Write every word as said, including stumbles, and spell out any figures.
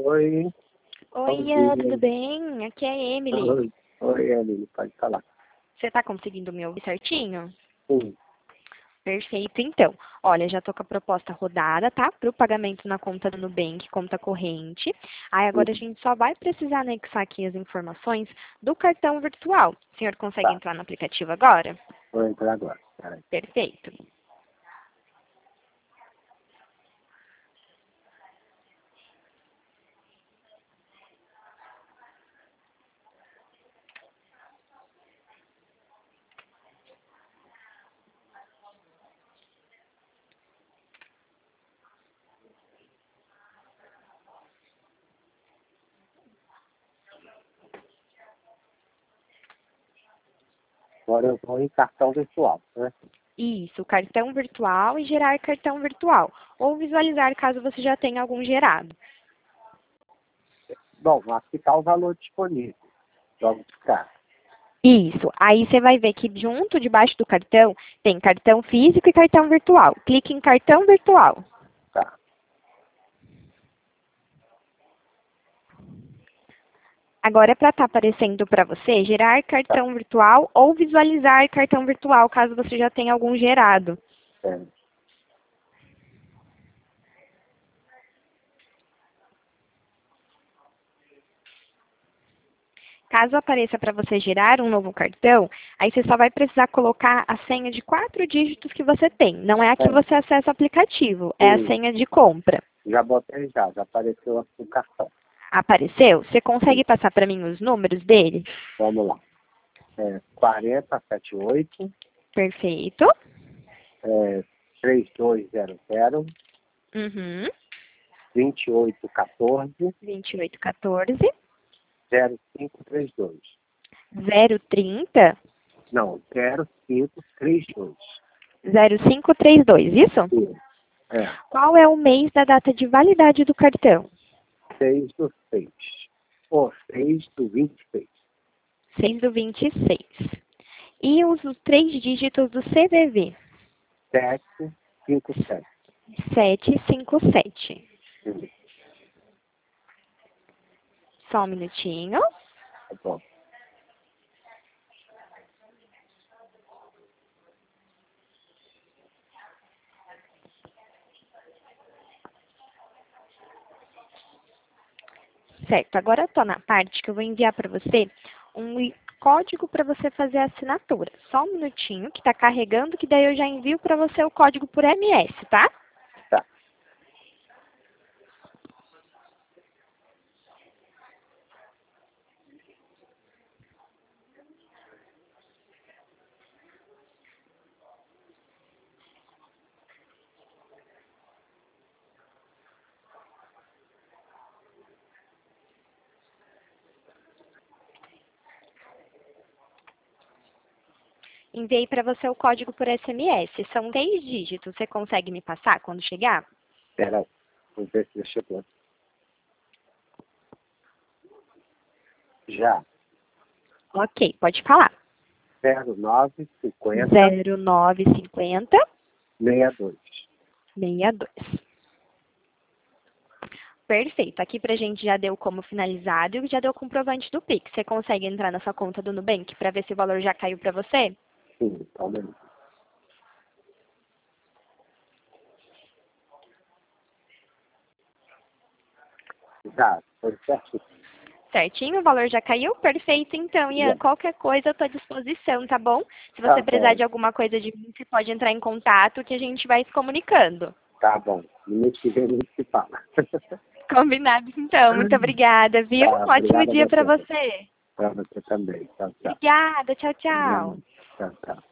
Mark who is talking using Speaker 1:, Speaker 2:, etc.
Speaker 1: Oi.
Speaker 2: Oi,
Speaker 1: Bom
Speaker 2: Ian,
Speaker 1: dia.
Speaker 2: tudo bem? Aqui é a Emily.
Speaker 1: Oi, Oi, Emily, pode falar.
Speaker 2: Você tá conseguindo me ouvir certinho?
Speaker 1: Sim,
Speaker 2: Perfeito, então. Olha, já tô com a proposta rodada, tá? Para o pagamento na conta do Nubank, conta corrente. Aí agora a
Speaker 1: sim,
Speaker 2: gente só vai precisar anexar aqui as informações do cartão virtual. O senhor consegue
Speaker 1: tá.
Speaker 2: entrar no aplicativo agora?
Speaker 1: Vou entrar agora. Peraí.
Speaker 2: Perfeito.
Speaker 1: Agora eu vou em cartão virtual, né?
Speaker 2: Isso, cartão virtual e gerar cartão virtual. Ou visualizar caso você já tenha algum gerado.
Speaker 1: Bom, aqui está o valor disponível. Vamos ficar.
Speaker 2: Isso. Aí você vai ver que junto, debaixo do cartão, tem cartão físico e cartão virtual. Clique em cartão virtual.
Speaker 1: Tá.
Speaker 2: Agora, para estar aparecendo para você, gerar
Speaker 1: Tá.
Speaker 2: cartão virtual ou visualizar cartão virtual, caso você já tenha algum gerado.
Speaker 1: É.
Speaker 2: Caso apareça para você gerar um novo cartão, aí você só vai precisar colocar a senha de quatro dígitos que você tem. Não é a que
Speaker 1: É.
Speaker 2: você acessa o aplicativo, é a
Speaker 1: Sim,
Speaker 2: senha de compra.
Speaker 1: já botei já, já apareceu aqui o cartão.
Speaker 2: Apareceu? Você consegue
Speaker 1: Sim.
Speaker 2: passar para mim os números dele?
Speaker 1: Vamos lá. É, quarenta, setenta e oito,
Speaker 2: Perfeito.
Speaker 1: é, três dois zero zero,
Speaker 2: Uhum.
Speaker 1: vinte e oito quatorze,
Speaker 2: vinte e oito, quatorze,
Speaker 1: zero cinco três dois.
Speaker 2: zero trinta,
Speaker 1: Não, zero cinco três dois.
Speaker 2: zero cinco três dois, isso?
Speaker 1: Sim. É,
Speaker 2: Qual é o mês da data de validade do cartão?
Speaker 1: seis do seis. Ou seis do vinte e seis.
Speaker 2: seis do vinte e seis. E os os três dígitos do C V V?
Speaker 1: sete cinco sete.
Speaker 2: sete cinco sete.
Speaker 1: Sim,
Speaker 2: Só um minutinho.
Speaker 1: tá bom.
Speaker 2: Certo, agora eu estou na parte que eu vou enviar para você um i- código para você fazer a assinatura. Só um minutinho que está carregando, que daí eu já envio para você o código por M S, tá?
Speaker 1: Tá.
Speaker 2: Enviei para você o código por S M S. São dez dígitos. Você consegue me passar quando chegar?
Speaker 1: Espera aí. Vamos ver se já chegou. Já.
Speaker 2: Ok, pode falar.
Speaker 1: zero nove cinquenta
Speaker 2: zero nove cinquenta,
Speaker 1: sessenta e dois.
Speaker 2: sessenta e dois. Perfeito. Aqui pra gente já deu como finalizado e já deu o comprovante do Pix. Você consegue entrar na sua conta do Nubank para ver se o valor já caiu para você?
Speaker 1: Sim, calma aí. Já, foi certo?
Speaker 2: Certinho, o valor já caiu? Perfeito, então,
Speaker 1: Já.
Speaker 2: Ian, qualquer coisa eu estou à disposição, tá bom? Se
Speaker 1: Tá
Speaker 2: você precisar
Speaker 1: bom,
Speaker 2: de alguma coisa de mim, você pode entrar em contato que a gente vai se comunicando.
Speaker 1: tá bom. No mês que vem a gente se fala.
Speaker 2: Combinado, então. Muito obrigada, viu?
Speaker 1: Tá,
Speaker 2: Um ótimo
Speaker 1: obrigado a
Speaker 2: dia para
Speaker 1: você.
Speaker 2: você.
Speaker 1: Pra você também. Tchau, tchau.
Speaker 2: Obrigada, tchau, tchau.
Speaker 1: Obrigado. Tchau, tchau.